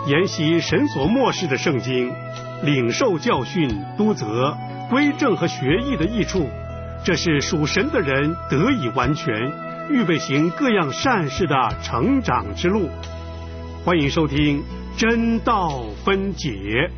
研习神所默示的圣经，领受教训、督责、归正和学艺的益处，这是属神的人得以完全，预备行各样善事的成长之路。欢迎收听真道分解。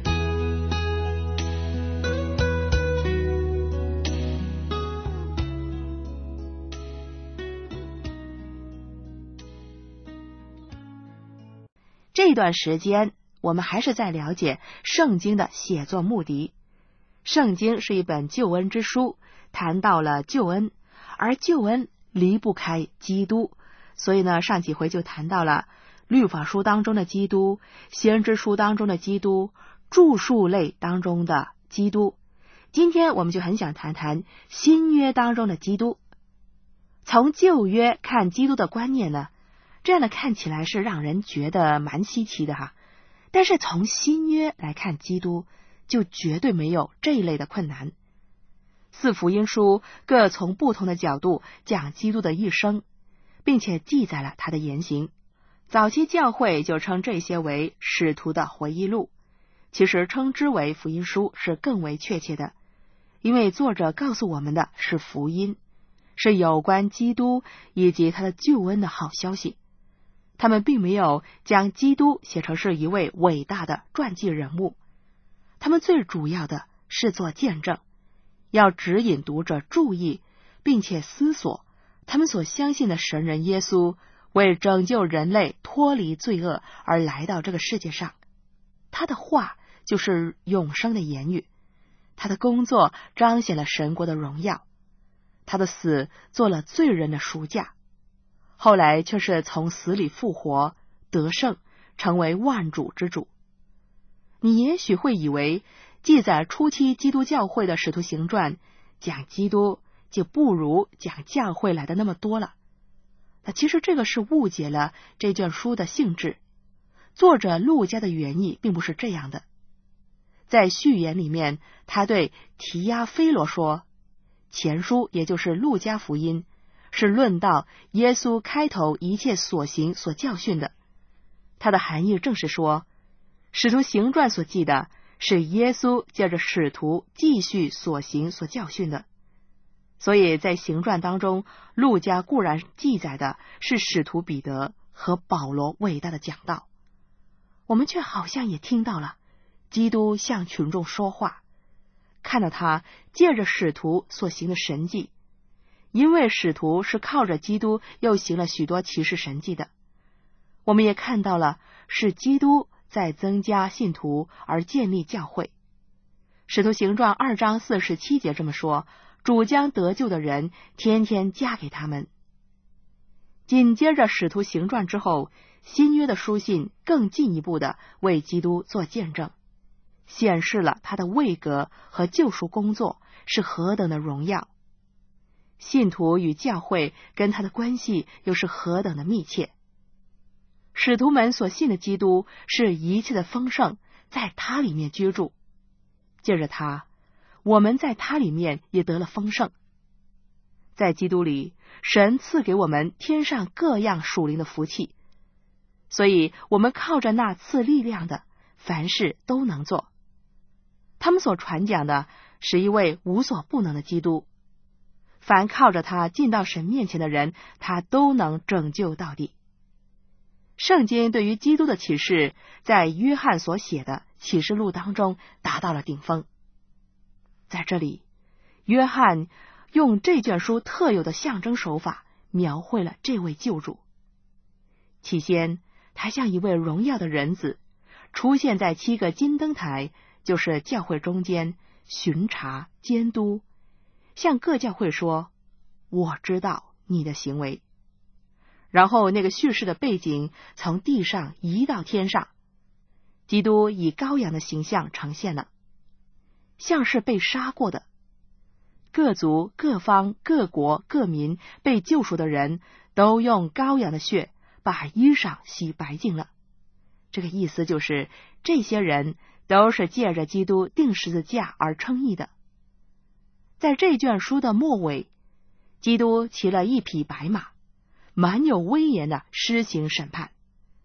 这段时间我们还是在了解圣经的写作目的。圣经是一本救恩之书，谈到了救恩，而救恩离不开基督，所以呢，上几回就谈到了律法书当中的基督，先知书当中的基督，著述类当中的基督。今天我们就很想谈谈新约当中的基督。从旧约看基督的观念呢，这样的看起来是让人觉得蛮稀奇的哈，但是从新约来看基督，就绝对没有这一类的困难。四福音书各从不同的角度讲基督的一生，并且记载了他的言行。早期教会就称这些为使徒的回忆录，其实称之为福音书是更为确切的，因为作者告诉我们的是福音，是有关基督以及他的救恩的好消息。他们并没有将基督写成是一位伟大的传记人物，他们最主要的是做见证，要指引读者注意，并且思索他们所相信的神人耶稣为拯救人类脱离罪恶而来到这个世界上。他的话就是永生的言语，他的工作彰显了神国的荣耀，他的死做了罪人的赎价，后来却是从死里复活，得胜，成为万主之主。你也许会以为记载初期基督教会的使徒行传讲基督就不如讲教会来的那么多了。那其实这个是误解了这卷书的性质，作者路加的原意并不是这样的。在序言里面，他对提亚非罗说，前书也就是路加福音是论到耶稣开头一切所行所教训的，它的含义正是说，使徒行传所记的是耶稣借着使徒继续所行所教训的。所以在行传当中，路加固然记载的是使徒彼得和保罗伟大的讲道，我们却好像也听到了基督向群众说话，看到他借着使徒所行的神迹，因为使徒是靠着基督又行了许多奇事神迹的。我们也看到了是基督在增加信徒而建立教会。使徒行传2章47节这么说，主将得救的人天天加给他们。紧接着使徒行传之后，新约的书信更进一步的为基督做见证，显示了他的位格和救赎工作是何等的荣耀，信徒与教会跟他的关系又是何等的密切。使徒们所信的基督是一切的丰盛在他里面居住，借着他，我们在他里面也得了丰盛。在基督里，神赐给我们天上各样属灵的福气，所以我们靠着那赐力量的，凡事都能做。他们所传讲的是一位无所不能的基督，凡靠着他进到神面前的人，他都能拯救到底。圣经对于基督的启示，在约翰所写的启示录当中达到了顶峰。在这里，约翰用这卷书特有的象征手法描绘了这位救主。起先，他像一位荣耀的人子，出现在7个金灯台，就是教会中间，巡查监督，向各教会说，我知道你的行为。然后那个叙事的背景从地上移到天上，基督以羔羊的形象呈现了，像是被杀过的。各族各方各国各民被救赎的人都用羔羊的血把衣裳洗白净了。这个意思就是这些人都是借着基督钉十字架而称义的。在这卷书的末尾，基督骑了一匹白马，蛮有威严的施行审判。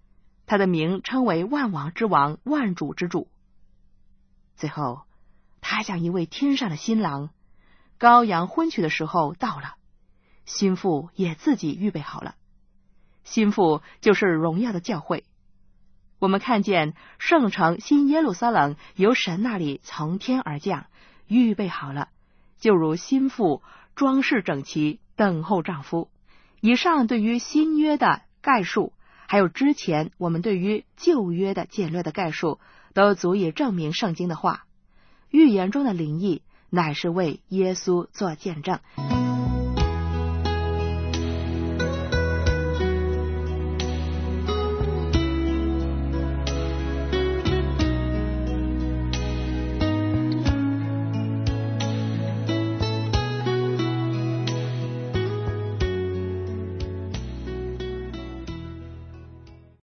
他的名称为万王之王，万主之主。最后，他像一位天上的新郎，羔羊婚娶的时候到了，新妇也自己预备好了。新妇就是荣耀的教会。我们看见圣城新耶路撒冷由神那里从天而降，预备好了，就如新妇装饰整齐，等候丈夫。以上对于新约的概述，还有之前我们对于旧约的简略的概述，都足以证明圣经的话。预言中的灵意乃是为耶稣做见证。